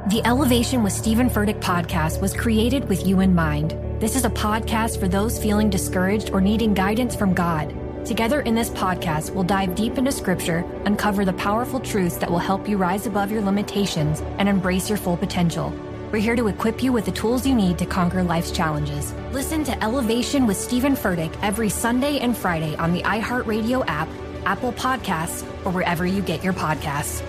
The Elevation with Stephen Furtick podcast was created with you in mind. This is a podcast for those feeling discouraged or needing guidance from God. Together in this podcast, we'll dive deep into scripture, uncover the powerful truths that will help you rise above your limitations and embrace your full potential. We're here to equip you with the tools you need to conquer life's challenges. Listen to Elevation with Stephen Furtick every Sunday and Friday on the iHeartRadio app, Apple Podcasts, or wherever you get your podcasts.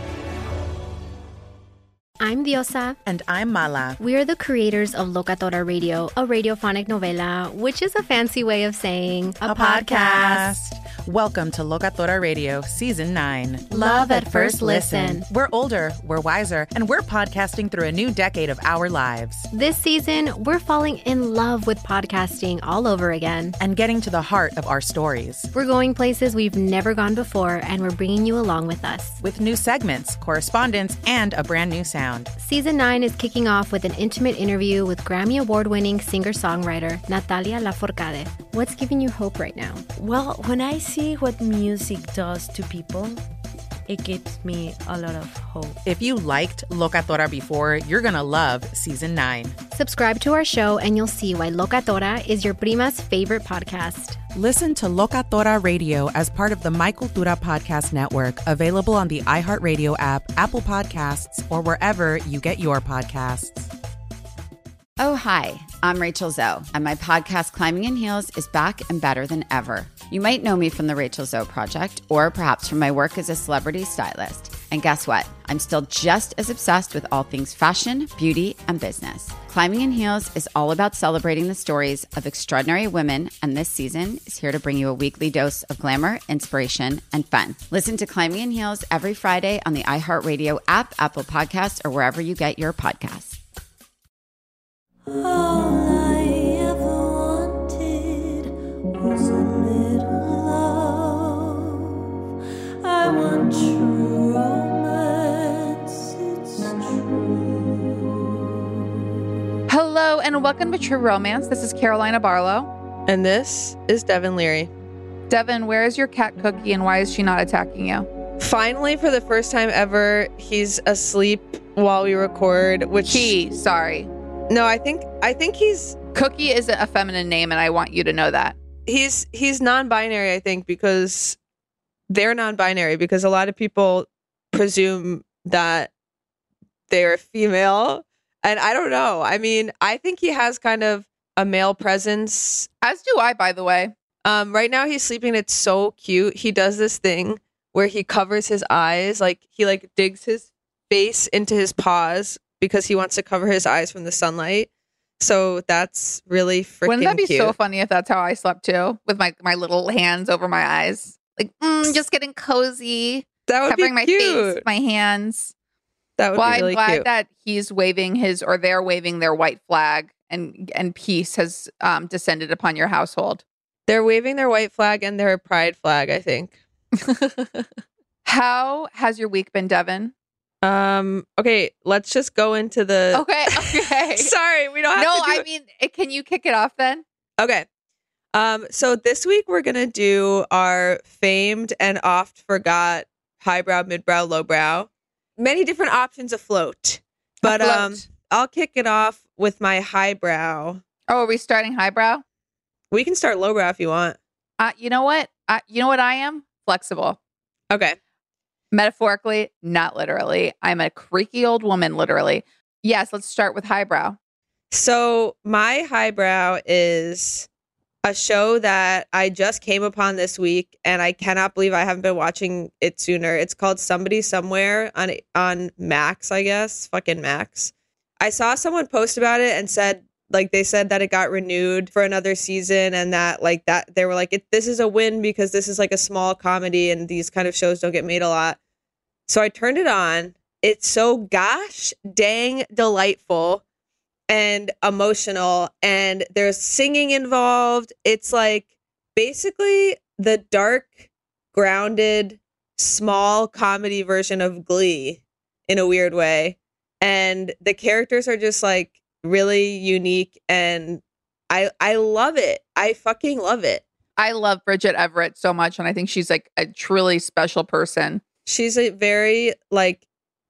I'm Diosa. And I'm Mala. We are the creators of Locatora Radio, a radiophonic novela, which is a fancy way of saying a podcast. Welcome to Locatora Radio, Season 9. Love at first listen. We're older, we're wiser, and we're podcasting through a new decade of our lives. This season, we're falling in love with podcasting all over again. And getting to the heart of our stories. We're going places we've never gone before, and we're bringing you along with us. With new segments, correspondence, and a brand new sound. Season 9 is kicking off with an intimate interview with Grammy Award-winning singer-songwriter Natalia Lafourcade. What's giving you hope right now? Well, when I see what music does to people, it gives me a lot of hope. If you liked Locatora before, you're gonna love Season 9. Subscribe to our show and you'll see why Locatora is your prima's favorite podcast. Listen to Locatora Radio as part of the My Cultura Podcast Network, available on the iHeartRadio app, Apple Podcasts, or wherever you get your podcasts. Oh, hi, I'm Rachel Zoe, and my podcast, Climbing in Heels, is back and better than ever. You might know me from the Rachel Zoe Project, or perhaps from my work as a celebrity stylist. And guess what? I'm still just as obsessed with all things fashion, beauty, and business. Climbing in Heels is all about celebrating the stories of extraordinary women, and this season is here to bring you a weekly dose of glamour, inspiration, and fun. Listen to Climbing in Heels every Friday on the iHeartRadio app, Apple Podcasts, or wherever you get your podcasts. All I ever wanted was a little love. I want true romance, it's true. Hello and welcome to True Romance. This is Carolina Barlow. And this is Devin Leary. Devin, where is your cat Cookie and why is she not attacking you? Finally, for the first time ever, he's asleep while we record, which... Sorry. No, I think he's... Cookie is a feminine name, and I want you to know that. He's non-binary, I think, because they're non-binary, because a lot of people presume that they're female, and I don't know. I mean, I think he has kind of a male presence. As do I, by the way. Right now, he's sleeping. It's so cute. He does this thing where he covers his eyes, like he digs his face into his paws, because he wants to cover his eyes from the sunlight. So that's really freaking cute. Wouldn't that be so funny if that's how I slept too? With my little hands over my eyes. Like, just getting cozy. That would covering be my cute. face with my hands. That would be really I'm glad cute. that he's waving they're waving their white flag and peace has descended upon your household. They're waving their white flag and their pride flag, I think. How has your week been, Devin? Okay, let's just go into the... Okay. Sorry, we don't have to do... I mean, can you kick it off then? Okay. So this week we're going to do our famed and oft forgot highbrow, midbrow, lowbrow. Many different options afloat. But I'll kick it off with my highbrow. Oh, are we starting highbrow? We can start lowbrow if you want. You know what? You know what I am? Flexible. Okay. Metaphorically, not literally. I'm a creaky old woman, literally. Yes, let's start with highbrow. So my highbrow is a show that I just came upon this week, and I cannot believe I haven't been watching it sooner. It's called Somebody Somewhere on Max, I guess. Fucking Max. I saw someone post about it and said, they said that it got renewed for another season, and that they were like, this is a win because this is like a small comedy and these kind of shows don't get made a lot. So I turned it on. It's so gosh dang delightful and emotional, and there's singing involved. It's like basically the dark, grounded, small comedy version of Glee in a weird way. And the characters are just like really unique, and I love it. I fucking love it. I love Bridget Everett so much, and I think she's like a truly special person. She's a very like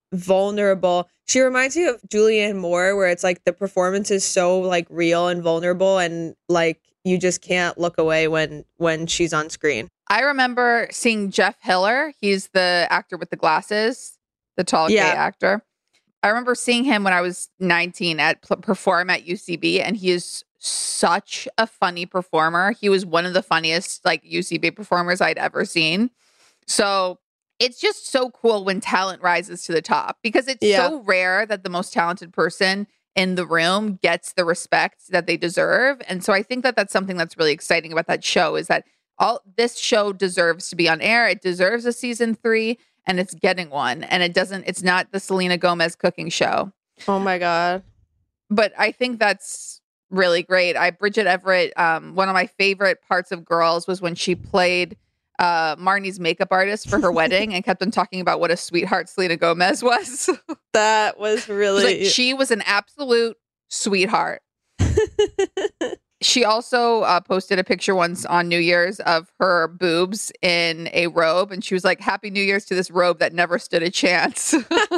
vulnerable. She reminds me of Julianne Moore, where it's like the performance is so like real and vulnerable, and like you just can't look away when she's on screen. I remember seeing Jeff Hiller. He's the actor with the glasses, the tall gay actor. I remember seeing him when I was 19 at perform at UCB, and he is such a funny performer. He was one of the funniest like UCB performers I'd ever seen. So it's just so cool when talent rises to the top, because it's so rare that the most talented person in the room gets the respect that they deserve. And so I think that that's something that's really exciting about that show, is that this show deserves to be on air. It deserves a season 3, and it's getting one. And it's not the Selena Gomez cooking show. Oh my God. But I think that's really great. Bridget Everett, one of my favorite parts of Girls was when she played Marnie's makeup artist for her wedding and kept on talking about what a sweetheart Selena Gomez was. That was really... she was an absolute sweetheart. She also posted a picture once on New Year's of her boobs in a robe, and she was like, "Happy New Year's to this robe that never stood a chance."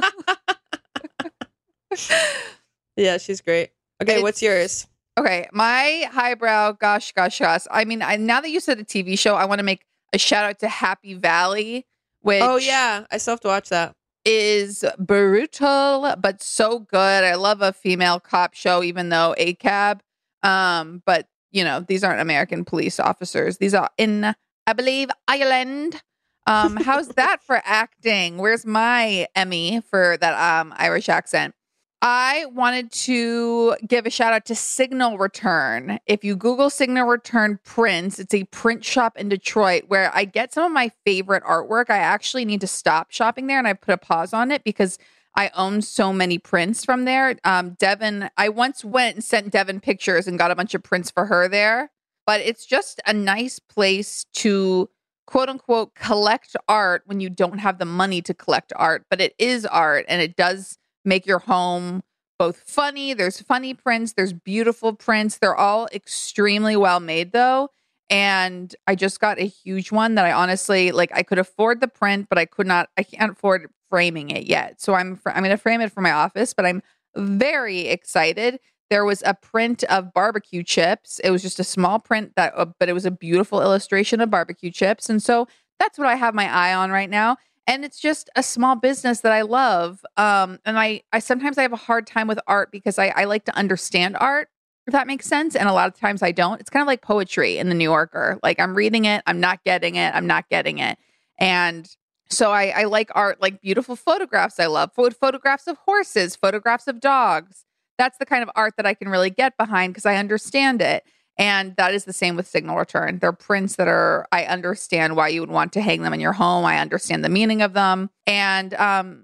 Yeah, she's great. Okay, what's yours? Okay, my highbrow, gosh. I mean, now that you said a TV show, I want to make a shout out to Happy Valley, which I still have to watch that. Is brutal but so good. I love a female cop show, even though ACAB. But you know, these aren't American police officers. These are in, I believe, Ireland. How's that for acting? Where's my Emmy for that Irish accent? I wanted to give a shout out to Signal Return. If you Google Signal Return prints, it's a print shop in Detroit where I get some of my favorite artwork. I actually need to stop shopping there, and I put a pause on it because I own so many prints from there. Devin, I once went and sent Devin pictures and got a bunch of prints for her there. But it's just a nice place to, quote unquote, collect art when you don't have the money to collect art. But it is art, and it does make your home both funny. There's funny prints. There's beautiful prints. They're all extremely well made, though. And I just got a huge one that I honestly, like, I could afford the print, but I can't afford framing it yet. So I'm going to frame it for my office, but I'm very excited. There was a print of barbecue chips. It was just a small print but it was a beautiful illustration of barbecue chips. And so that's what I have my eye on right now. And it's just a small business that I love. And I sometimes I have a hard time with art because I like to understand art, if that makes sense. And a lot of times I don't. It's kind of like poetry in the New Yorker. Like, I'm reading it, I'm not getting it. And so I like art, like beautiful photographs. I love photographs of horses, photographs of dogs. That's the kind of art that I can really get behind because I understand it. And that is the same with Signal Return. They're prints that I understand why you would want to hang them in your home. I understand the meaning of them. And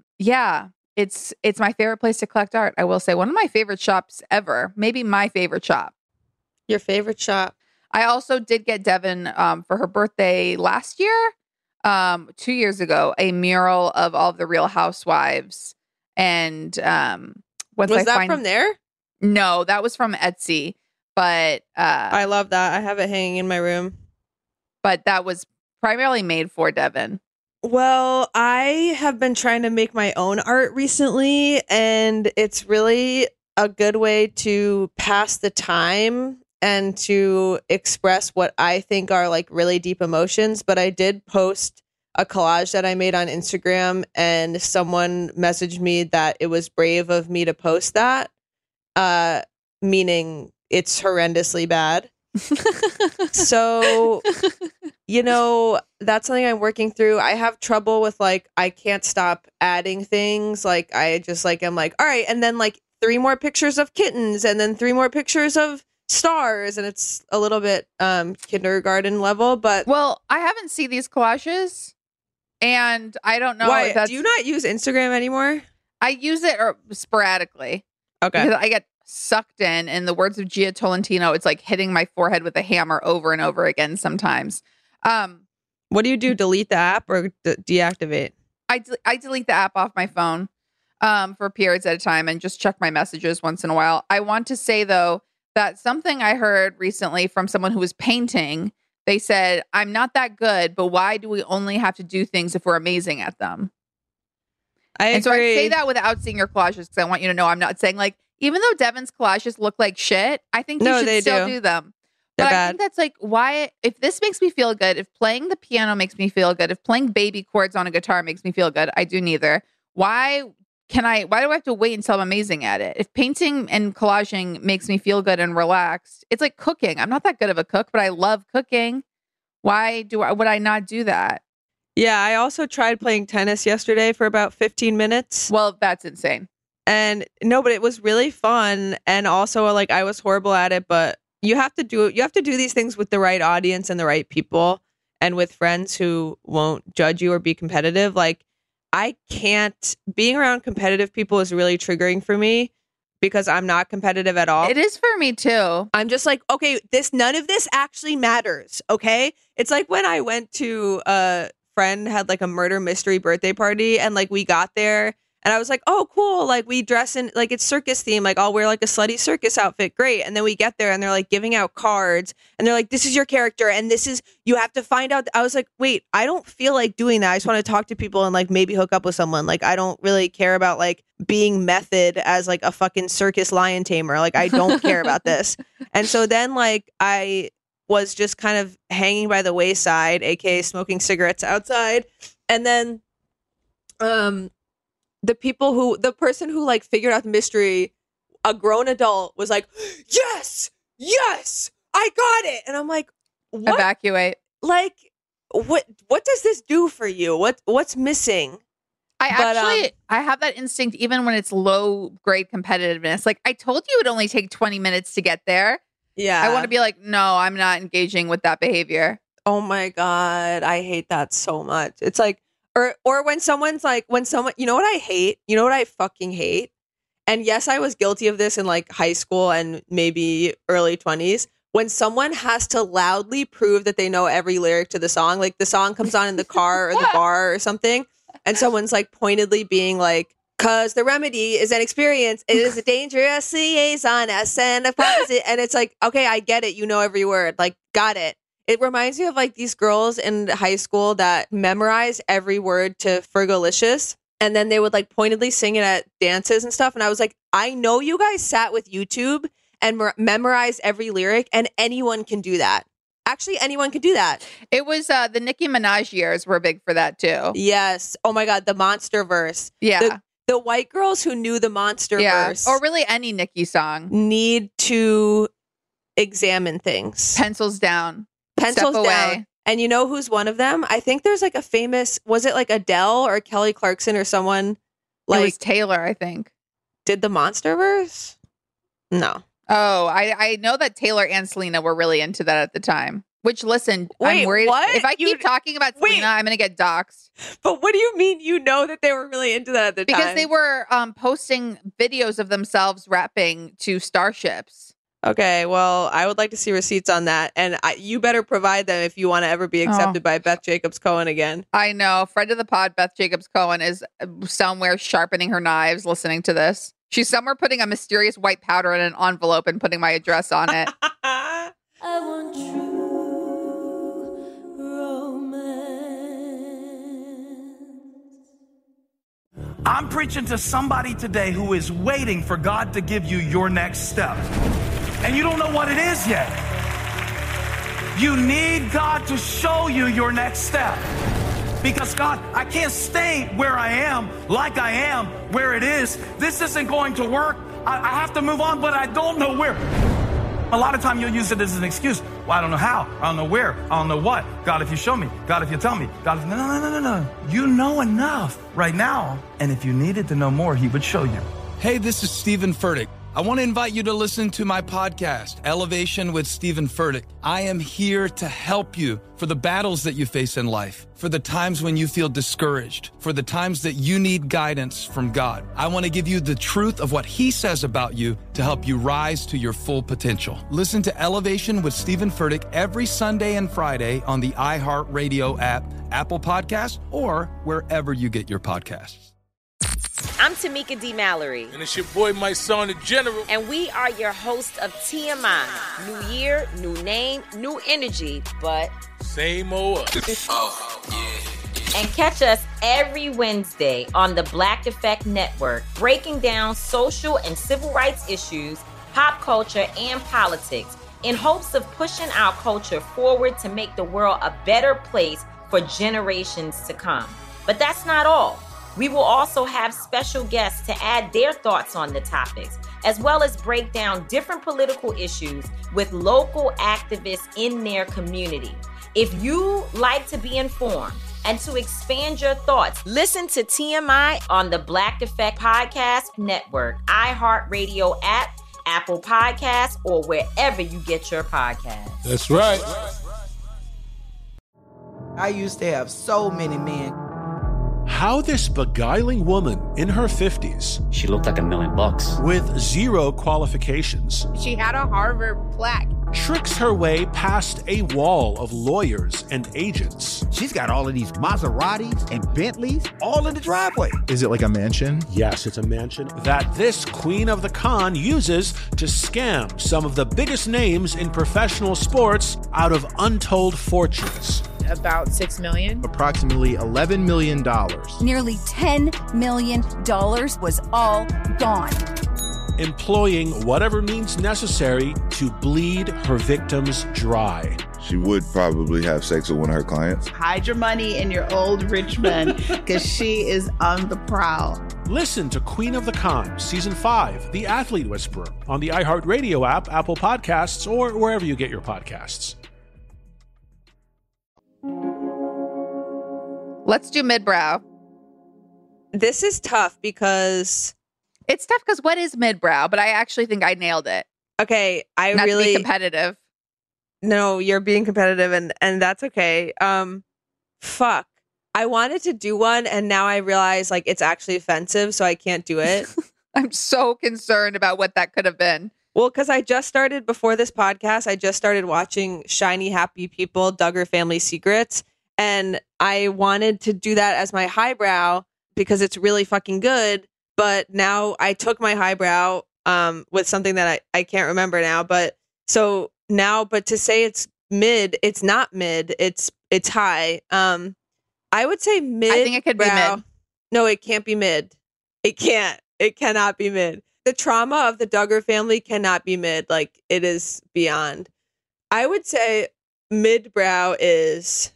it's my favorite place to collect art. I will say one of my favorite shops ever, maybe my favorite shop. Your favorite shop? I also did get Devin for her birthday last year, 2 years ago, a mural of all of the Real Housewives. And was that from there? No, that was from Etsy. But I love that. I have it hanging in my room. But that was primarily made for Devin. Well, I have been trying to make my own art recently, and it's really a good way to pass the time and to express what I think are like really deep emotions. But I did post a collage that I made on Instagram, and someone messaged me that it was brave of me to post that, meaning it's horrendously bad. So, you know, that's something I'm working through. I have trouble with, like, I can't stop adding things. Like, I just, like, I'm like, all right. And then, like, 3 more pictures of kittens and then 3 more pictures of stars. And it's a little bit kindergarten level, but. Well, I haven't seen these collages, and I don't know. Why? Do you not use Instagram anymore? I use it sporadically. Okay. Because I get sucked in the words of Gia Tolentino, it's like hitting my forehead with a hammer over and over again sometimes. What do you do? Delete the app or deactivate? I delete the app off my phone for periods at a time and just check my messages once in a while. I want to say, though, that something I heard recently from someone who was painting, they said, I'm not that good, but why do we only have to do things if we're amazing at them? And so I agree. say that without seeing your collages because I want you to know I'm not saying like, even though Devin's collages look like shit, I think you should still do them. They're But I bad. think that's like, why, if this makes me feel good, if playing the piano makes me feel good, if playing baby chords on a guitar makes me feel good, I do neither. Why do I have to wait until I'm amazing at it? If painting and collaging makes me feel good and relaxed, it's like cooking. I'm not that good of a cook, but I love cooking. Why would I not do that? Yeah, I also tried playing tennis yesterday for about 15 minutes. Well, that's insane. And no, but it was really fun. And also, like, I was horrible at it, but you have to do these things with the right audience and the right people and with friends who won't judge you or be competitive. Like, being around competitive people is really triggering for me because I'm not competitive at all. It is for me too. I'm just like, okay, none of this actually matters. Okay. It's like when I went to friend had like a murder mystery birthday party and like we got there and I was like, oh cool, like we dress in like it's circus theme, like I'll wear like a slutty circus outfit, great. And then we get there and they're like giving out cards and they're like, this is your character and this is, you have to find out. I was like, wait, I don't feel like doing that. I just want to talk to people and like maybe hook up with someone. Like I don't really care about like being method as like a fucking circus lion tamer. Like I don't care about this. And so then like I was just kind of hanging by the wayside, aka smoking cigarettes outside. And then the person who like figured out the mystery, a grown adult, was like, yes, I got it. And I'm like, what? Evacuate. Like, what does this do for you? What's missing? I have that instinct even when it's low grade competitiveness. Like I told you, it'd only take 20 minutes to get there. Yeah. I want to be like, no, I'm not engaging with that behavior. Oh my God. I hate that so much. It's like, or when someone, you know what I hate? You know what I fucking hate? And yes, I was guilty of this in like high school and maybe early 20s. When someone has to loudly prove that they know every lyric to the song, like the song comes on in the car or the bar or something, and someone's like pointedly being like, because the remedy is an experience. It is a dangerous liaison, and a opposite. And it's like, okay, I get it. You know every word. Like, got it. It reminds me of like these girls in high school that memorize every word to Fergalicious. And then they would like pointedly sing it at dances and stuff. And I was like, I know you guys sat with YouTube and memorized every lyric, and anyone can do that. Actually, anyone can do that. It was the Nicki Minaj years were big for that too. Yes. Oh my God. The Monster verse. Yeah. The white girls who knew the Monster verse. Or really any Nicki song. Need to examine things. Pencils down. Pencils Step down. away. And you know who's one of them? I think there's like a famous, was it like Adele or Kelly Clarkson or someone like it was Taylor, I think. did the Monster verse? No. Oh, I know that Taylor and Selena were really into that at the time. Which, listen, Wait, I'm worried. what? If I keep talking about Selena, I'm going to get doxxed. But what do you mean you know that they were really into that at the time? Because they were posting videos of themselves rapping to Starships. Okay, well, I would like to see receipts on that. And you better provide them if you want to ever be accepted by Beth Jacobs Cohen again. I know. Friend of the pod, Beth Jacobs Cohen, is somewhere sharpening her knives listening to this. She's somewhere putting a mysterious white powder in an envelope and putting my address on it. I want true romance. I'm preaching to somebody today who is waiting for God to give you your next step. And you don't know what it is yet. You need God to show you your next step. Because God, I can't stay where I am, like I am, where it is. This isn't going to work. I have to move on, but I don't know where. A lot of time you'll use it as an excuse. Well, I don't know how. I don't know where. I don't know what. God, if you show me. God, if you tell me. God, if... No. You know enough right now. And if you needed to know more, he would show you. Hey, this is Stephen Furtick. I want to invite you to listen to my podcast, Elevation with Stephen Furtick. I am here to help you for the battles that you face in life, for the times when you feel discouraged, for the times that you need guidance from God. I want to give you the truth of what he says about you to help you rise to your full potential. Listen to Elevation with Stephen Furtick every Sunday and Friday on the iHeartRadio app, Apple Podcasts, or wherever you get your podcasts. I'm Tamika D. Mallory. And it's your boy, my son, the General. And we are your hosts of TMI. New year, new name, new energy, but... same old us. Oh, yeah. And catch us every Wednesday on the Black Effect Network, breaking down social and civil rights issues, pop culture, and politics in hopes of pushing our culture forward to make the world a better place for generations to come. But that's not all. We will also have special guests to add their thoughts on the topics, as well as break down different political issues with local activists in their community. If you like to be informed and to expand your thoughts, listen to TMI on the Black Effect Podcast Network, iHeartRadio app, Apple Podcasts, or wherever you get your podcasts. That's right. I used to have so many men. How this beguiling woman in her 50s, she looked like $1 million, with zero qualifications, She had a Harvard plaque. tricks her way past a wall of lawyers and agents. She's got all of these Maseratis and Bentleys all in the driveway. Is it like a mansion? Yes, it's a mansion. That this queen of the con uses to scam some of the biggest names in professional sports out of untold fortunes. About $6 million. Approximately $11 million. Nearly $10 million was all gone. Employing whatever means necessary to bleed her victims dry. She would probably have sex with one of her clients. Hide your money in your old rich man, because she is on the prowl. Listen to Queen of the Con, Season 5, The Athlete Whisperer, on the iHeartRadio app, Apple Podcasts, or wherever you get your podcasts. Let's do midbrow. This is tough because... It's tough because what is midbrow? But I actually think I nailed it. Okay, Not to be competitive. No, you're being competitive, and that's okay. Fuck. I wanted to do one, and now I realize like it's actually offensive, so I can't do it. I'm so concerned about what that could have been. Well, because I just started, before this podcast, I just started watching Shiny Happy People, Duggar Family Secrets, and I wanted to do that as my highbrow because it's really fucking good. But now I took my highbrow with something that I can't remember now. But to say it's mid, it's not mid. It's high. I would say mid. I think it could be mid. No, it can't be mid. It can't. It cannot be mid. The trauma of the Duggar family cannot be mid. Like, it is beyond. I would say midbrow is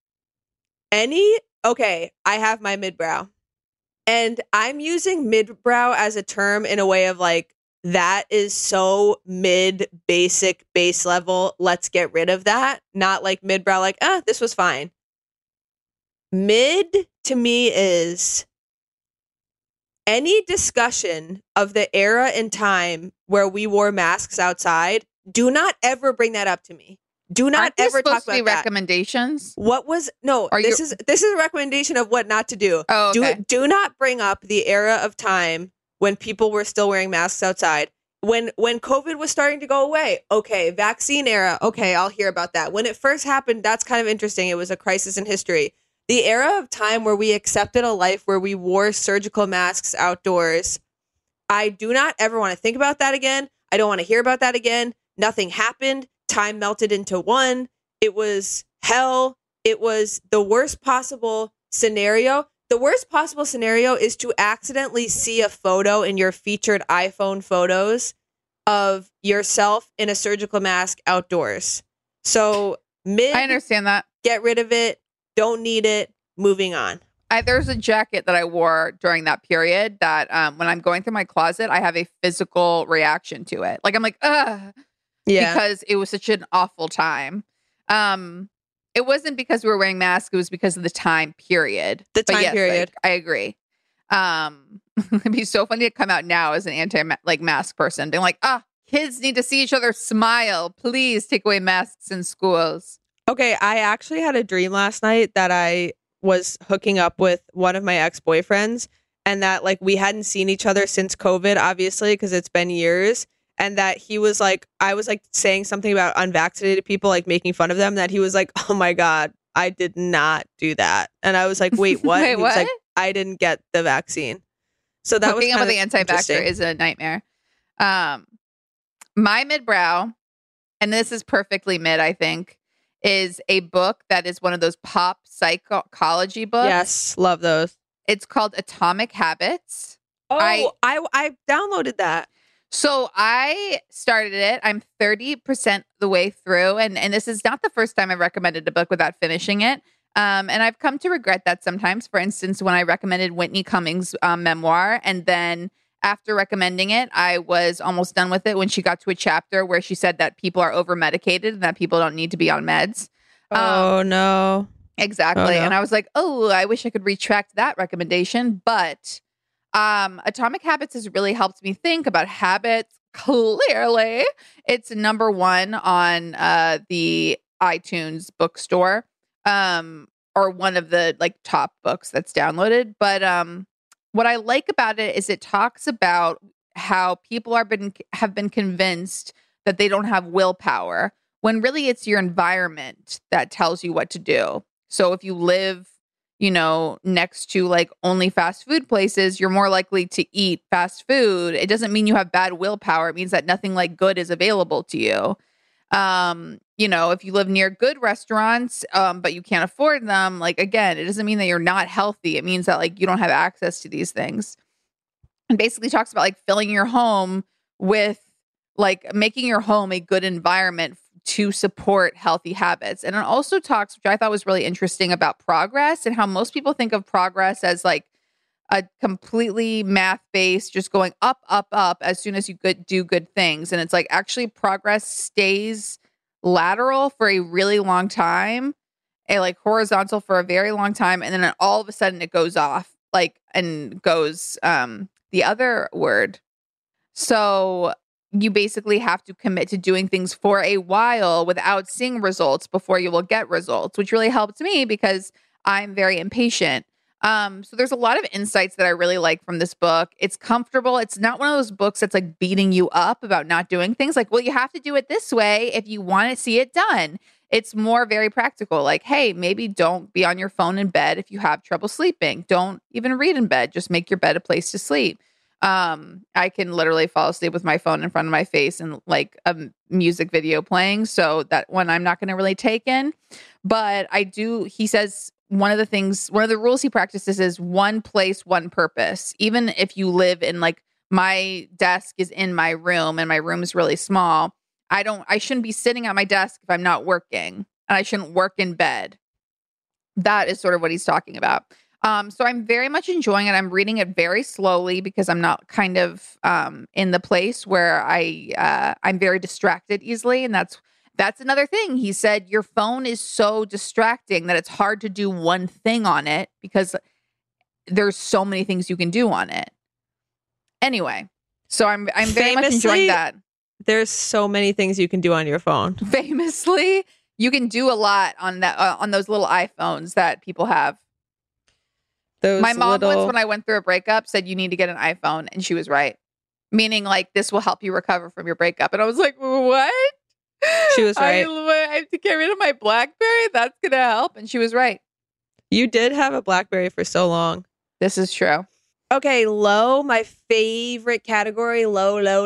okay, I have my midbrow. And I'm using midbrow as a term in a way of like, that is so mid, basic, base level. Let's get rid of that. Not like midbrow, like, this was fine. Mid to me is any discussion of the era and time where we wore masks outside. Do not ever bring that up to me. Do not ever talk about that. Recommendations? This is a recommendation of what not to do. Oh, okay. Do not bring up the era of time when people were still wearing masks outside. When COVID was starting to go away, okay, vaccine era, okay, I'll hear about that. When it first happened, that's kind of interesting. It was a crisis in history. The era of time where we accepted a life where we wore surgical masks outdoors, I do not ever want to think about that again. I don't want to hear about that again. Nothing happened. Time melted into one. It was hell. It was the worst possible scenario. The worst possible scenario is to accidentally see a photo in your featured iPhone photos of yourself in a surgical mask outdoors. So I understand that. Get rid of it. Don't need it. Moving on. There's a jacket that I wore during that period that when I'm going through my closet, I have a physical reaction to it. Like, I'm like, ugh. Yeah. Because it was such an awful time. It wasn't because we were wearing masks. It was because of the time period. Period. I agree. It'd be so funny to come out now as an anti-mask person, being like, kids need to see each other smile. Please take away masks in schools. Okay, I actually had a dream last night that I was hooking up with one of my ex-boyfriends, and that like we hadn't seen each other since COVID, obviously, because it's been years. And that he was like, I was like saying something about unvaccinated people, like making fun of them, that he was like, oh my God, I did not do that. And I was like, wait, what? Wait, he was like, I didn't get the vaccine. So that was hooking up with the anti-vaxxer is a nightmare. My midbrow, and this is perfectly mid, I think, is a book that is one of those pop psychology books. Yes, love those. It's called Atomic Habits. Oh, I downloaded that. So I started it. I'm 30% the way through. And this is not the first time I've recommended a book without finishing it. And I've come to regret that sometimes. For instance, when I recommended Whitney Cummings' memoir, and then after recommending it, I was almost done with it when she got to a chapter where she said that people are over-medicated and that people don't need to be on meds. Oh, no. Exactly. Oh, no. And I was like, oh, I wish I could retract that recommendation. But Atomic Habits has really helped me think about habits. Clearly, it's number one on the iTunes bookstore, or one of the like top books that's downloaded. But what I like about it is it talks about how people have been convinced that they don't have willpower, when really it's your environment that tells you what to do. So if you live, next to like only fast food places, you're more likely to eat fast food. It doesn't mean you have bad willpower. It means that nothing like good is available to you. If you live near good restaurants, but you can't afford them, like, again, it doesn't mean that you're not healthy. It means that like you don't have access to these things. And basically talks about like filling your home with like making your home a good environment to support healthy habits. And it also talks, which I thought was really interesting, about progress and how most people think of progress as like a completely math-based, just going up, up, up as soon as you do good things. And it's like actually progress stays lateral for a really long time, like horizontal for a very long time. And then all of a sudden it goes off and goes the other word. So you basically have to commit to doing things for a while without seeing results before you will get results, which really helped me because I'm very impatient. So there's a lot of insights that I really like from this book. It's comfortable. It's not one of those books that's like beating you up about not doing things like, well, you have to do it this way if you want to see it done. It's more very practical. Like, hey, maybe don't be on your phone in bed if you have trouble sleeping. Don't even read in bed. Just make your bed a place to sleep. I can literally fall asleep with my phone in front of my face and like a music video playing. So that one I'm not going to really take in, but he says one of the rules he practices is one place, one purpose. Even if you live in like my desk is in my room and my room is really small, I shouldn't be sitting at my desk if I'm not working, and I shouldn't work in bed. That is sort of what he's talking about. So I'm very much enjoying it. I'm reading it very slowly because I'm not kind of in the place where I'm very distracted easily. And that's another thing. He said your phone is so distracting that it's hard to do one thing on it because there's so many things you can do on it. Anyway, so I'm very much enjoying that. There's so many things you can do on your phone. Famously, you can do a lot on that on those little iPhones that people have. My mom once, when I went through a breakup, said you need to get an iPhone, and she was right. Meaning, like, this will help you recover from your breakup. And I was like, what? She was right. I have to get rid of my BlackBerry? That's going to help. And she was right. You did have a BlackBerry for so long. This is true. Okay, low, my favorite category, low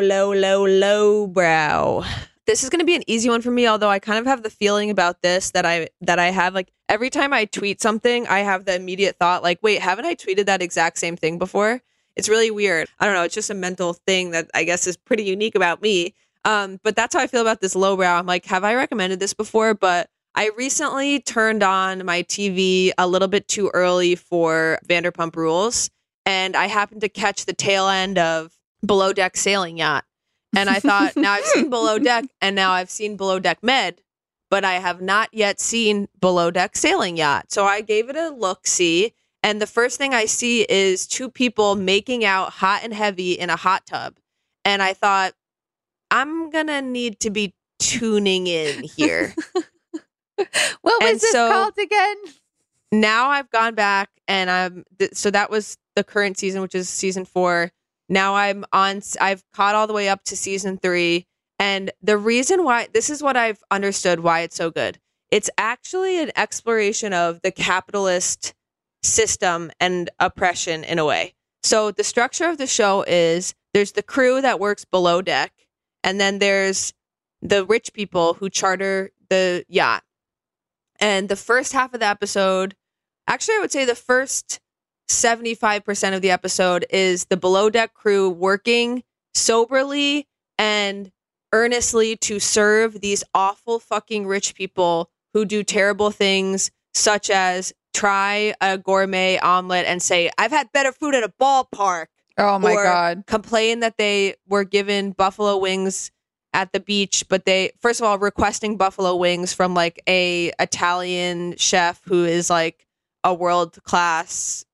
brow. This is going to be an easy one for me, although I kind of have the feeling about this that I have, like, every time I tweet something, I have the immediate thought, like, wait, haven't I tweeted that exact same thing before? It's really weird. I don't know. It's just a mental thing that I guess is pretty unique about me. But that's how I feel about this lowbrow. I'm like, have I recommended this before? But I recently turned on my TV a little bit too early for Vanderpump Rules, and I happened to catch the tail end of Below Deck Sailing Yacht. And I thought, now I've seen Below Deck, and now I've seen Below Deck Med, but I have not yet seen Below Deck Sailing Yacht. So I gave it a look-see, and the first thing I see is two people making out hot and heavy in a hot tub. And I thought, I'm going to need to be tuning in here. What was this called again? Now I've gone back, and so that was the current season, which is season 4. Now I've caught all the way up to season 3. And the reason why, this is what I've understood why it's so good. It's actually an exploration of the capitalist system and oppression in a way. So the structure of the show is there's the crew that works below deck, and then there's the rich people who charter the yacht. And the first half of the episode, actually, I would say the first 75% of the episode is the Below Deck crew working soberly and earnestly to serve these awful fucking rich people who do terrible things, such as try a gourmet omelet and say, I've had better food at a ballpark. Oh my God. Complain that they were given buffalo wings at the beach, but they, first of all, requesting buffalo wings from like a Italian chef who is like a world-class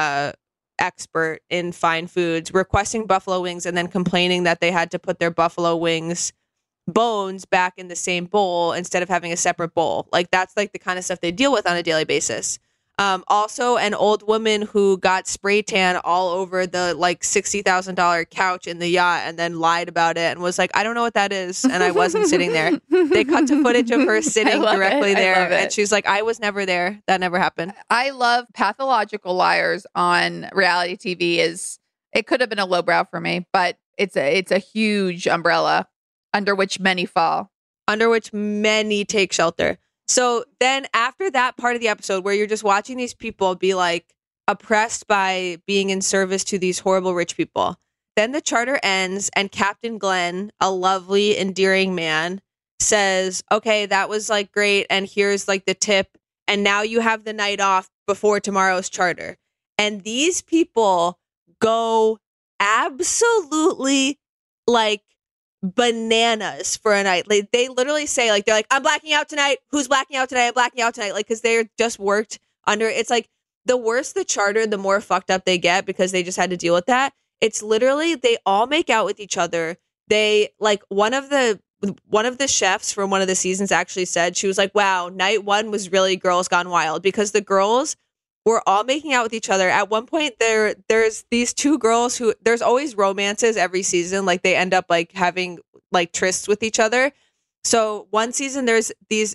expert in fine foods, requesting buffalo wings and then complaining that they had to put their buffalo wings bones back in the same bowl instead of having a separate bowl. Like that's like the kind of stuff they deal with on a daily basis. Also, an old woman who got spray tan all over the like $60,000 couch in the yacht and then lied about it and was like, I don't know what that is. And I wasn't sitting there. They cut to footage of her sitting directly there. And she's like, I was never there. That never happened. I love pathological liars on reality TV. It could have been a lowbrow for me, but it's a huge umbrella under which many fall. Under which many take shelter. So then after that part of the episode where you're just watching these people be like oppressed by being in service to these horrible rich people, then the charter ends and Captain Glenn, a lovely, endearing man, says, okay, that was like great. And here's like the tip. And now you have the night off before tomorrow's charter. And these people go absolutely like bananas for a night. Like, they literally say, like, they're like, I'm blacking out tonight. Who's blacking out tonight? I'm blacking out tonight. Like, because they're just worked under. It's like the worse the charter, the more fucked up they get because they just had to deal with that. It's literally they all make out with each other. They like one of the chefs from one of the seasons actually said, she was like, wow, night one was really girls gone wild because the girls were all making out with each other. At one point, there's these two girls who, there's always romances every season. Like they end up like having like trysts with each other. So one season there's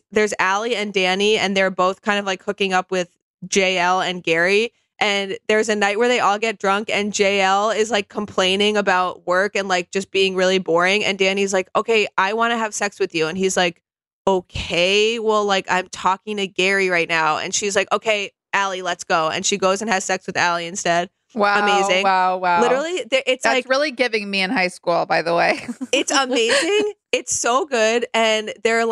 Allie and Danny, and they're both kind of like hooking up with JL and Gary. And there's a night where they all get drunk and JL is like complaining about work and like just being really boring. And Danny's like, okay, I want to have sex with you. And he's like, okay, well, like I'm talking to Gary right now. And she's like, okay, Allie, let's go. And she goes and has sex with Allie instead. Wow. Amazing. Wow. Literally, it's That's like really giving me in high school, by the way. It's amazing. It's so good. And they're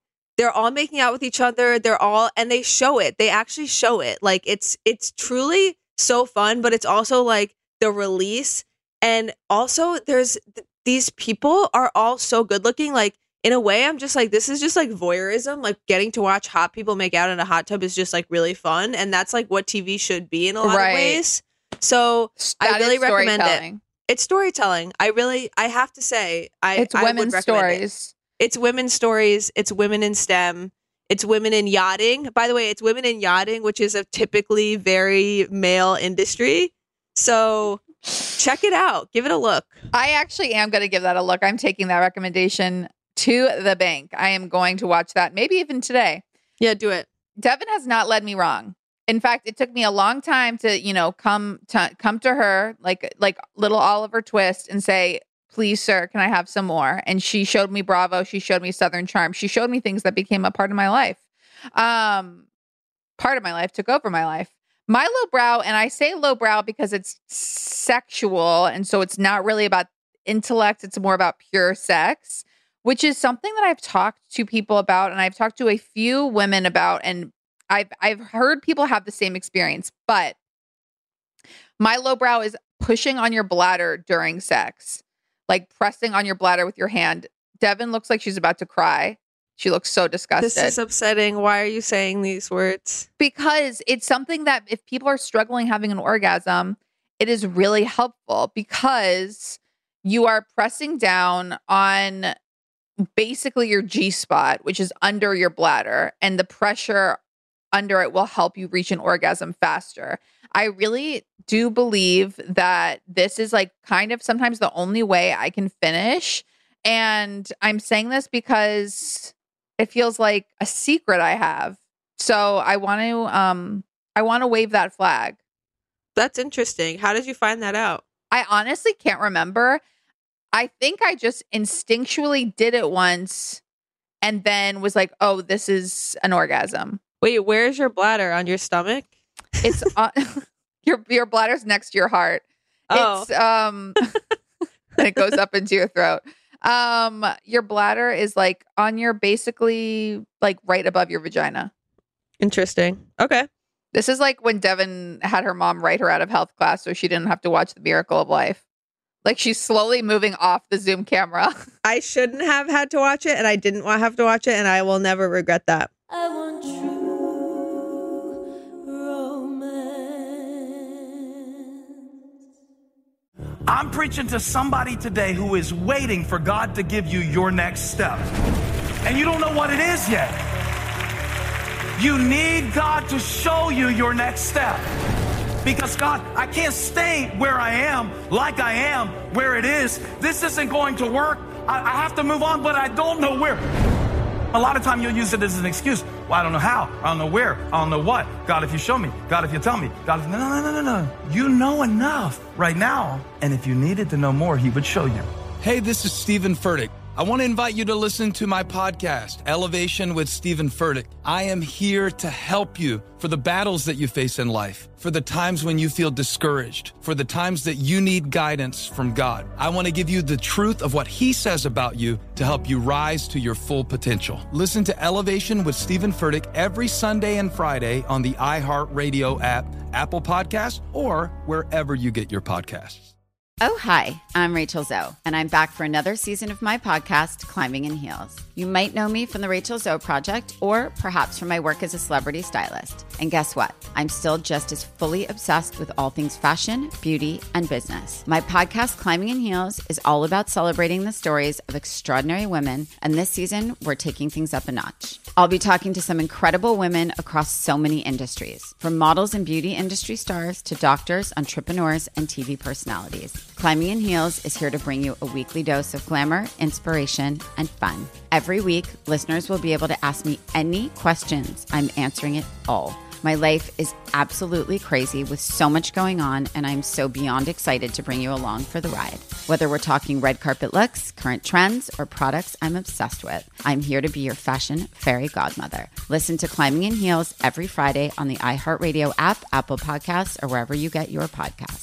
all making out with each other. And they show it. They actually show it. Like it's truly so fun, but it's also like the release. And also these people are all so good looking. Like in a way, I'm just like, this is just like voyeurism. Like getting to watch hot people make out in a hot tub is just like really fun. And that's like what TV should be in a lot of ways. So I really recommend it. It's storytelling. I have to say, it's women's stories. It's women's stories. It's women in STEM. It's women in yachting. By the way, it's women in yachting, which is a typically very male industry. So check it out. Give it a look. I actually am going to give that a look. I'm taking that recommendation to the bank. I am going to watch that, maybe even today. Yeah, do it. Devin has not led me wrong. In fact, it took me a long time to, come to her like little Oliver Twist and say, please, sir, can I have some more? And she showed me Bravo. She showed me Southern Charm. She showed me things that became a part of my life. Part of my life took over my life. My lowbrow, and I say lowbrow because it's sexual. And so it's not really about intellect. It's more about pure sex, which is something that I've talked to people about. And I've talked to a few women about, and I've heard people have the same experience, but my lowbrow is pushing on your bladder during sex, like pressing on your bladder with your hand. Devin looks like she's about to cry. She looks so disgusted. This is upsetting. Why are you saying these words? Because it's something that if people are struggling having an orgasm, it is really helpful because you are pressing down on basically your G-spot, which is under your bladder, and the pressure under it will help you reach an orgasm faster. I really do believe that this is like kind of sometimes the only way I can finish. And I'm saying this because it feels like a secret I have. So I want to wave that flag. That's interesting. How did you find that out? I honestly can't remember. I think I just instinctually did it once and then was like, oh, this is an orgasm. Wait, where's your bladder? On your stomach? It's on your bladder's next to your heart. Oh. It's and it goes up into your throat. Your bladder is like on your basically like right above your vagina. Interesting. Okay. This is like when Devin had her mom write her out of health class so she didn't have to watch The Miracle of Life. Like she's slowly moving off the Zoom camera. I shouldn't have had to watch it, and I didn't have to watch it, and I will never regret that. I want true romance. I'm preaching to somebody today who is waiting for God to give you your next step. And you don't know what it is yet. You need God to show you your next step. Because God, I can't stay where I am, like I am, where it is. This isn't going to work. I have to move on, but I don't know where. A lot of time you'll use it as an excuse. Well, I don't know how. I don't know where. I don't know what. God, if you show me. God, if you tell me. God, if... No. You know enough right now. And if you needed to know more, he would show you. Hey, this is Stephen Furtick. I want to invite you to listen to my podcast, Elevation with Stephen Furtick. I am here to help you for the battles that you face in life, for the times when you feel discouraged, for the times that you need guidance from God. I want to give you the truth of what he says about you to help you rise to your full potential. Listen to Elevation with Stephen Furtick every Sunday and Friday on the iHeartRadio app, Apple Podcasts, or wherever you get your podcasts. Oh, hi, I'm Rachel Zoe, and I'm back for another season of my podcast, Climbing in Heels. You might know me from the Rachel Zoe Project, or perhaps from my work as a celebrity stylist. And guess what? I'm still just as fully obsessed with all things fashion, beauty, and business. My podcast, Climbing in Heels, is all about celebrating the stories of extraordinary women, and this season, we're taking things up a notch. I'll be talking to some incredible women across so many industries, from models and beauty industry stars to doctors, entrepreneurs, and TV personalities. Climbing in Heels is here to bring you a weekly dose of glamour, inspiration, and fun. Every week, listeners will be able to ask me any questions. I'm answering it all. My life is absolutely crazy with so much going on, and I'm so beyond excited to bring you along for the ride. Whether we're talking red carpet looks, current trends, or products I'm obsessed with, I'm here to be your fashion fairy godmother. Listen to Climbing in Heels every Friday on the iHeartRadio app, Apple Podcasts, or wherever you get your podcasts.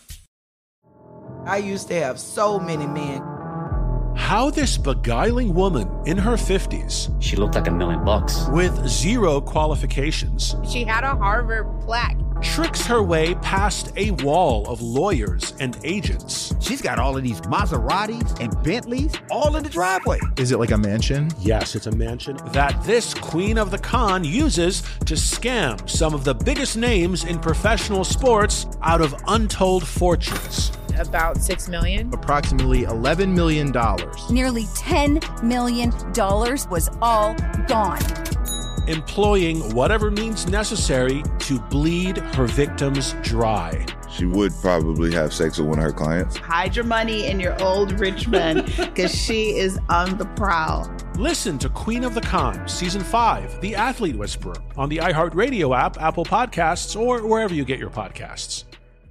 I used to have so many men. How this beguiling woman in her 50s, she looked like $1 million, with zero qualifications, she had a Harvard plaque, tricks her way past a wall of lawyers and agents. She's got all of these Maseratis and Bentleys all in the driveway. Is it like a mansion? Yes, it's a mansion that this queen of the con uses to scam some of the biggest names in professional sports out of untold fortunes. About $6 million. Approximately $11 million. Nearly $10 million was all gone. Employing whatever means necessary to bleed her victims dry. She would probably have sex with one of her clients. Hide your money in your old rich man, because she is on the prowl. Listen to Queen of the Con, Season 5, The Athlete Whisperer, on the iHeartRadio app, Apple Podcasts, or wherever you get your podcasts.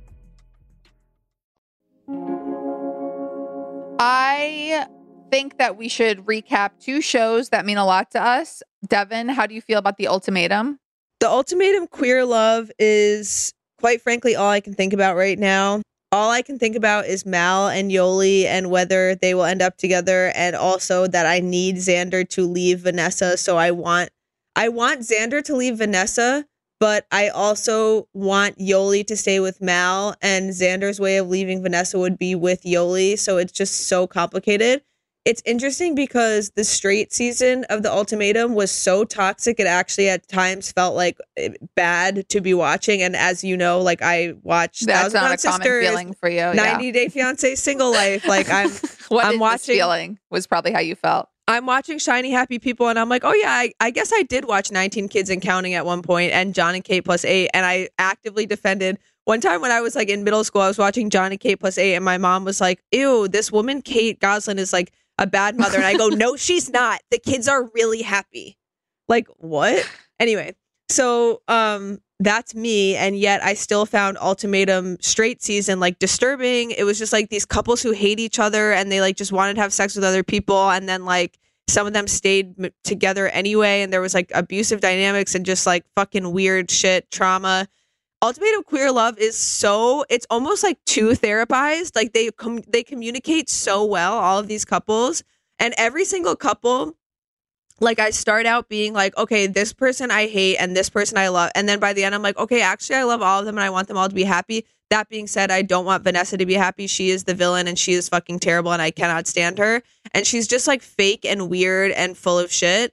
I think that we should recap 2 shows that mean a lot to us. Devin, how do you feel about The Ultimatum? The Ultimatum Queer Love is, quite frankly, all I can think about right now. All I can think about is Mal and Yoli and whether they will end up together, and also that I need Xander to leave Vanessa. So I want Xander to leave Vanessa, but I also want Yoli to stay with Mal, and Xander's way of leaving Vanessa would be with Yoli. So it's just so complicated. It's interesting because the straight season of The Ultimatum was so toxic, it actually at times felt like bad to be watching. And as you know, like I watched That's Thousand not Pound a common Sisters, feeling for you. 90 Day Fiance, Single Life. Like I'm watching. Feeling was probably how you felt. I'm watching Shiny Happy People, and I'm like, oh yeah, I guess I did watch 19 Kids and Counting at one point, and John and Kate +8, and I actively defended. One time when I was like in middle school, I was watching John and Kate +8, and my mom was like, ew, this woman Kate Gosselin is like a bad mother. And I go, no, she's not. The kids are really happy. Like, what? Anyway, so that's me. And yet I still found Ultimatum straight season like disturbing. It was just like these couples who hate each other and they like just wanted to have sex with other people. And then like some of them stayed together anyway, and there was like abusive dynamics and just like fucking weird shit, trauma. Ultimatum Queer Love is it's almost like too therapized. Like they communicate so well, all of these couples, and every single couple, like I start out being like, okay, this person I hate and this person I love. And then by the end, I'm like, okay, actually I love all of them and I want them all to be happy. That being said, I don't want Vanessa to be happy. She is the villain and she is fucking terrible and I cannot stand her. And she's just like fake and weird and full of shit.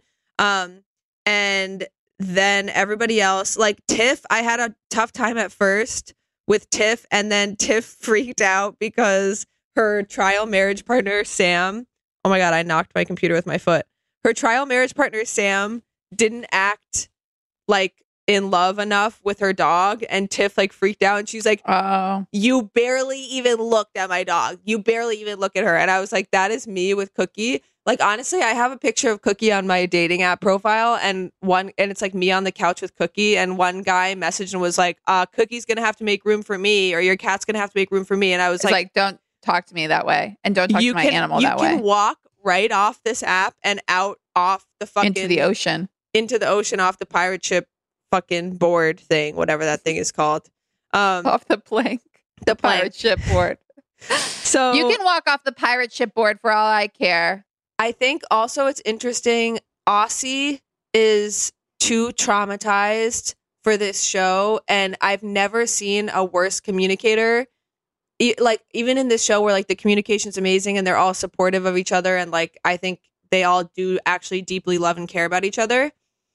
And then everybody else, like Tiff, I had a tough time at first with Tiff, and then Tiff freaked out because her trial marriage partner, Sam, oh my God, I knocked my computer with my foot. Her trial marriage partner, Sam, didn't act like in love enough with her dog, and Tiff like freaked out, and she's like, "Oh, you barely even looked at my dog. You barely even look at her." And I was like, "That is me with Cookie." Like honestly, I have a picture of Cookie on my dating app profile, and it's like me on the couch with Cookie, and one guy messaged and was like, "Cookie's gonna have to make room for me, or your cat's gonna have to make room for me." And I was like, "Don't talk to me that way, and don't talk to my animal that way." You can walk right off this app and out off the fucking into the ocean off the pirate ship fucking board thing, whatever that thing is called, off the plank, the pirate ship board. So you can walk off the pirate ship board for all I care. I think also it's interesting, Aussie is too traumatized for this show, and I've never seen a worse communicator. Like even in this show where like the communication's amazing and they're all supportive of each other, and like I think they all do actually deeply love and care about each other.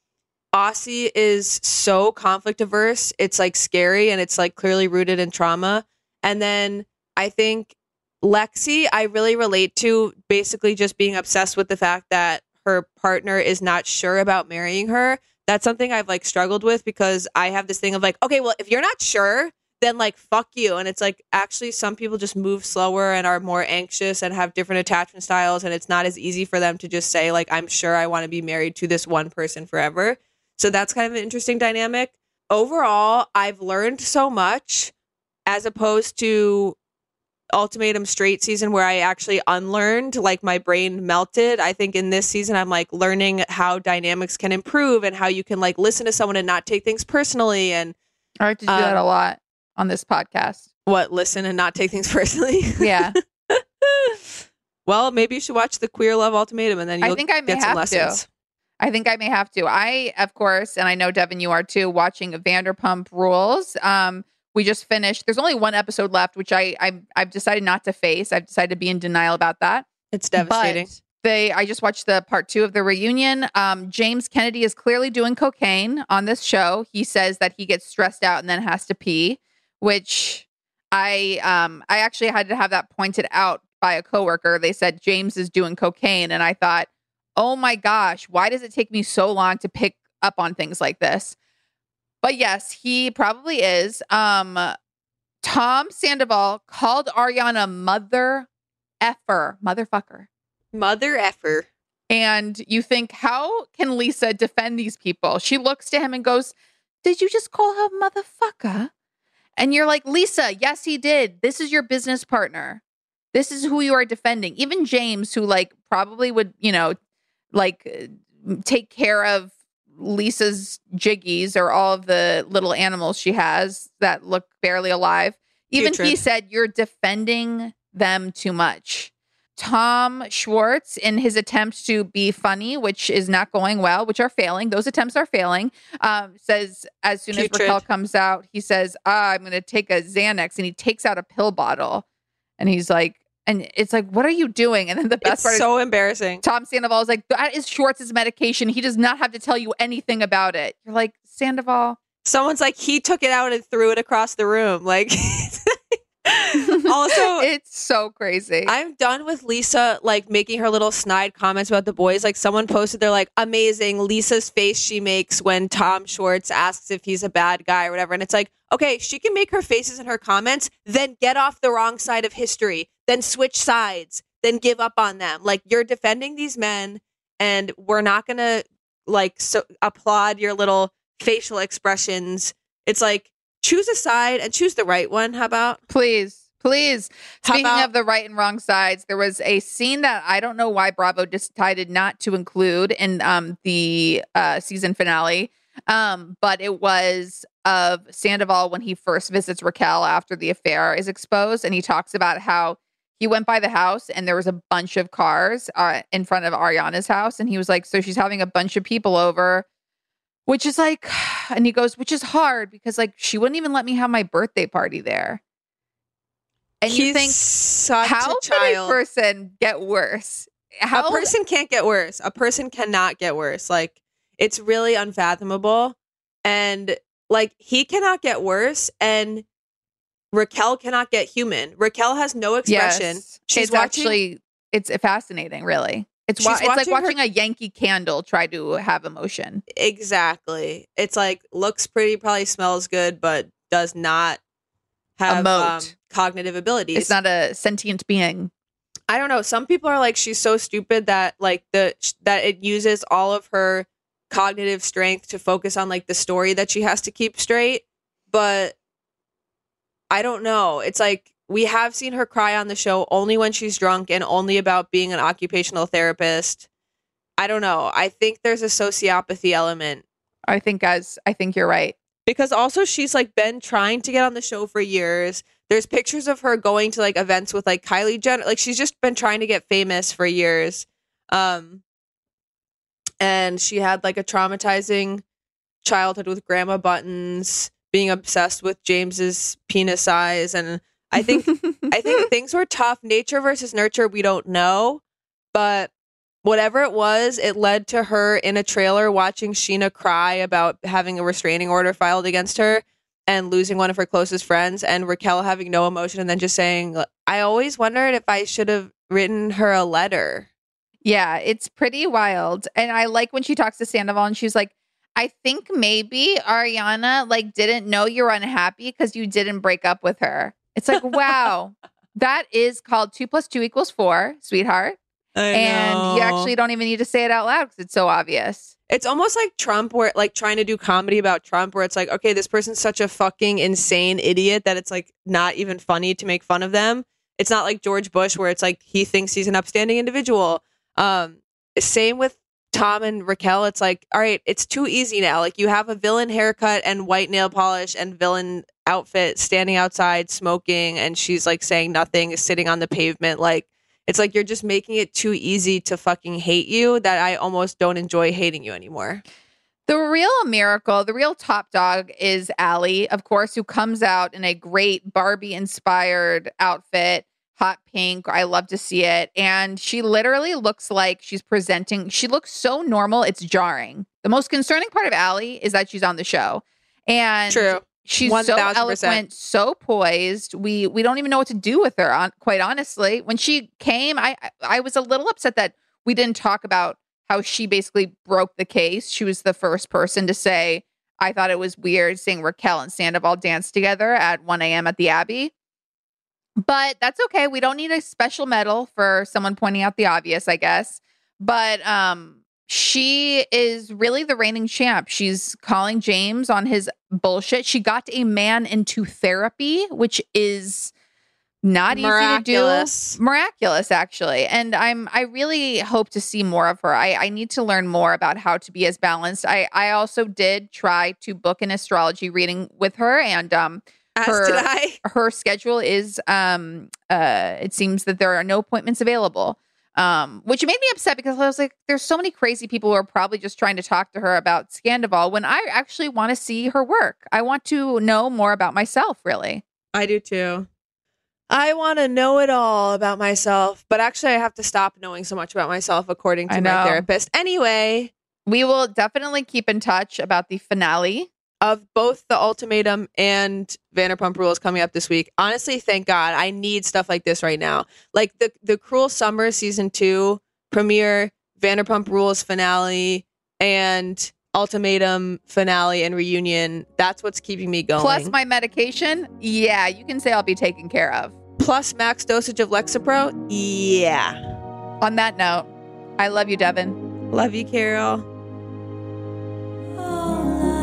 Aussie is so conflict averse. It's like scary, and it's like clearly rooted in trauma. And then I think Lexi, I really relate to basically just being obsessed with the fact that her partner is not sure about marrying her. That's something I've like struggled with, because I have this thing of like, okay, well, if you're not sure, then like fuck you. And it's like actually some people just move slower and are more anxious and have different attachment styles, and it's not as easy for them to just say like, I'm sure I want to be married to this one person forever. So that's kind of an interesting dynamic. Overall, I've learned so much, as opposed to Ultimatum straight season where I actually unlearned, like my brain melted. I think in this season I'm like learning how dynamics can improve and how you can like listen to someone and not take things personally. And I like to do that a lot on this podcast. What, listen and not take things personally? Yeah. Well, maybe you should watch the Queer Love Ultimatum, and then you'll get some lessons. I think I may have to. I, of course, and I know Devin, you are too, watching Vanderpump Rules. We just finished. There's only one episode left, which I've decided not to face. I've decided to be in denial about that. It's devastating. But I just watched the part 2 of the reunion. James Kennedy is clearly doing cocaine on this show. He says that he gets stressed out and then has to pee, which I actually had to have that pointed out by a coworker. They said James is doing cocaine, and I thought, oh my gosh, why does it take me so long to pick up on things like this? But yes, he probably is. Tom Sandoval called Ariana motherfucker. And you think, how can Lisa defend these people? She looks to him and goes, did you just call her motherfucker? And you're like, Lisa, yes, he did. This is your business partner. This is who you are defending. Even James, who like probably would, like take care of Lisa's jiggies or all of the little animals she has that look barely alive. Even he said, you're defending them too much. Tom Schwartz, in his attempt to be funny, which is not going well, which are failing, those attempts are failing, says as soon as Raquel comes out, he says, I'm going to take a Xanax, and he takes out a pill bottle, and he's like, and it's like, what are you doing? And then the best part is so embarrassing. Tom Sandoval is like, that is Schwartz's medication. He does not have to tell you anything about it. You're like, Sandoval. Someone's like, he took it out and threw it across the room. Like, also, it's so crazy. I'm done with Lisa, like, making her little snide comments about the boys. Like, someone posted, they're like, amazing, Lisa's face she makes when Tom Schwartz asks if he's a bad guy or whatever. And it's like, okay, she can make her faces and her comments, then get off the wrong side of history, then switch sides, then give up on them. Like, you're defending these men, and we're not going to, like, applaud your little facial expressions. It's like, choose a side and choose the right one. How about? Please. Please. Speaking of the right and wrong sides, there was a scene that I don't know why Bravo decided not to include in the season finale, but it was of Sandoval when he first visits Raquel after the affair is exposed, and he talks about how he went by the house and there was a bunch of cars in front of Ariana's house, and he was like, so she's having a bunch of people over, which is like, and he goes, which is hard because like she wouldn't even let me have my birthday party there. And you think, how could a person get worse? A person can't get worse. A person cannot get worse. Like, it's really unfathomable. And like, he cannot get worse, and Raquel cannot get human. Raquel has no expression. Yes. She's it's fascinating, really. It's like watching a Yankee Candle try to have emotion. Exactly. It's like, looks pretty, probably smells good, but does not have cognitive abilities. It's not a sentient being. I don't know. Some people are like, she's so stupid that like that it uses all of her cognitive strength to focus on like the story that she has to keep straight. But I don't know. It's like, we have seen her cry on the show only when she's drunk and only about being an occupational therapist. I don't know. I think there's a sociopathy element. I think you're right. Because also she's like been trying to get on the show for years. There's pictures of her going to like events with like Kylie Jenner. Like, she's just been trying to get famous for years. And she had like a traumatizing childhood with grandma buttons, being obsessed with James's penis size. And I think things were tough. Nature versus nurture, we don't know. But whatever it was, it led to her in a trailer watching Sheena cry about having a restraining order filed against her and losing one of her closest friends, and Raquel having no emotion and then just saying, I always wondered if I should have written her a letter. Yeah, it's pretty wild. And I like when she talks to Sandoval and she's like, I think maybe Ariana like didn't know you were unhappy because you didn't break up with her. It's like, wow, that is called 2 + 2 = 4, sweetheart. And you actually don't even need to say it out loud because it's so obvious. It's almost like Trump, where like trying to do comedy about Trump, where it's like, okay, this person's such a fucking insane idiot that it's like not even funny to make fun of them. It's not like George Bush, where it's like he thinks he's an upstanding individual. Same with Tom and Raquel. It's like, all right, it's too easy now. Like, you have a villain haircut and white nail polish and villain outfit standing outside smoking, and she's like saying nothing, is sitting on the pavement. Like, it's like you're just making it too easy to fucking hate you that I almost don't enjoy hating you anymore. The real miracle, the real top dog is Allie, of course, who comes out in a great Barbie-inspired outfit, hot pink. I love to see it. And she literally looks like she looks so normal, it's jarring. The most concerning part of Allie is that she's on the show. And true. She's 1,000%. so eloquent, so poised. We don't even know what to do with her, quite honestly. When she came, I was a little upset that we didn't talk about how she basically broke the case. She was the first person to say, I thought it was weird seeing Raquel and Sandoval dance together at 1 a.m. at the Abbey. But that's okay. We don't need a special medal for someone pointing out the obvious, I guess. But she is really the reigning champ. She's calling James on his bullshit. She got a man into therapy, which is not easy to do. Miraculous, actually. And I really hope to see more of her. I need to learn more about how to be as balanced. I also did try to book an astrology reading with her, and her schedule is it seems that there are no appointments available. Which made me upset because I was like, there's so many crazy people who are probably just trying to talk to her about Sandoval when I actually want to see her work. I want to know more about myself, really. I do too. I want to know it all about myself, but actually I have to stop knowing so much about myself, according to my therapist. Anyway, we will definitely keep in touch about the finale of both The Ultimatum and Vanderpump Rules coming up this week. Honestly, thank God. I need stuff like this right now. Like the Cruel Summer season 2 premiere, Vanderpump Rules finale, and Ultimatum finale and reunion. That's what's keeping me going. Plus my medication. Yeah, you can say I'll be taken care of. Plus max dosage of Lexapro. Yeah. On that note, I love you, Devin. Love you, Carol.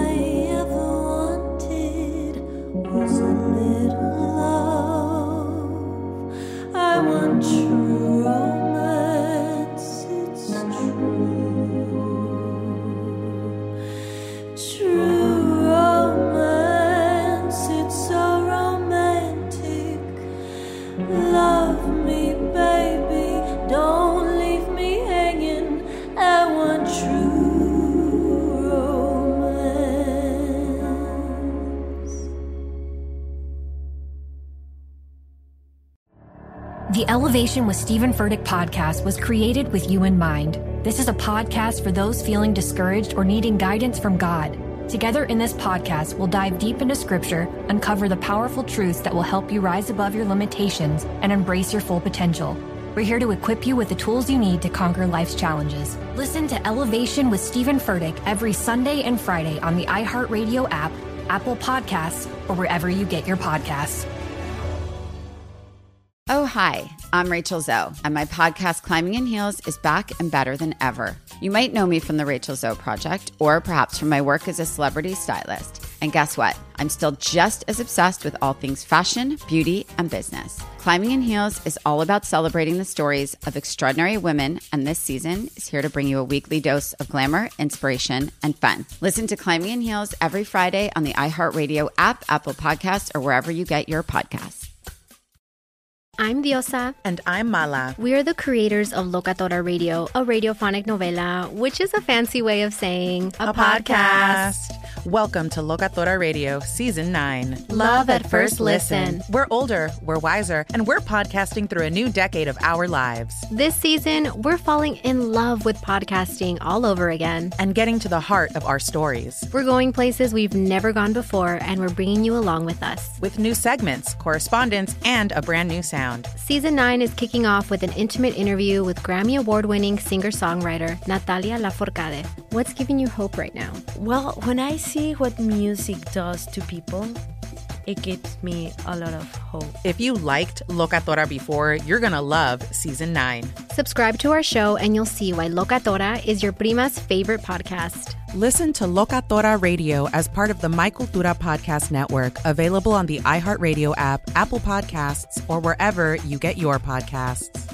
Was a little love. Elevation with Stephen Furtick podcast was created with you in mind. This is a podcast for those feeling discouraged or needing guidance from God. Together in this podcast, we'll dive deep into scripture, uncover the powerful truths that will help you rise above your limitations and embrace your full potential. We're here to equip you with the tools you need to conquer life's challenges. Listen to Elevation with Stephen Furtick every Sunday and Friday on the iHeartRadio app, Apple Podcasts, or wherever you get your podcasts. Oh, hi, I'm Rachel Zoe, and my podcast, Climbing in Heels, is back and better than ever. You might know me from the Rachel Zoe Project, or perhaps from my work as a celebrity stylist. And guess what? I'm still just as obsessed with all things fashion, beauty, and business. Climbing in Heels is all about celebrating the stories of extraordinary women, and this season is here to bring you a weekly dose of glamour, inspiration, and fun. Listen to Climbing in Heels every Friday on the iHeartRadio app, Apple Podcasts, or wherever you get your podcasts. I'm Diosa. And I'm Mala. We are the creators of Locatora Radio, a radiophonic novela, which is a fancy way of saying a podcast. Welcome to Locatora Radio, Season 9. Love at first listen. We're older, we're wiser, and we're podcasting through a new decade of our lives. This season, we're falling in love with podcasting all over again. And getting to the heart of our stories. We're going places we've never gone before, and we're bringing you along with us. With new segments, correspondence, and a brand new sound. Season 9 is kicking off with an intimate interview with Grammy Award-winning singer-songwriter Natalia Lafourcade. What's giving you hope right now? Well, when I see what music does to people, it gives me a lot of hope. If you liked Locatora before, you're going to love Season 9. Subscribe to our show and you'll see why Locatora is your prima's favorite podcast. Listen to Locatora Radio as part of the My Cultura Podcast Network, available on the iHeartRadio app, Apple Podcasts, or wherever you get your podcasts.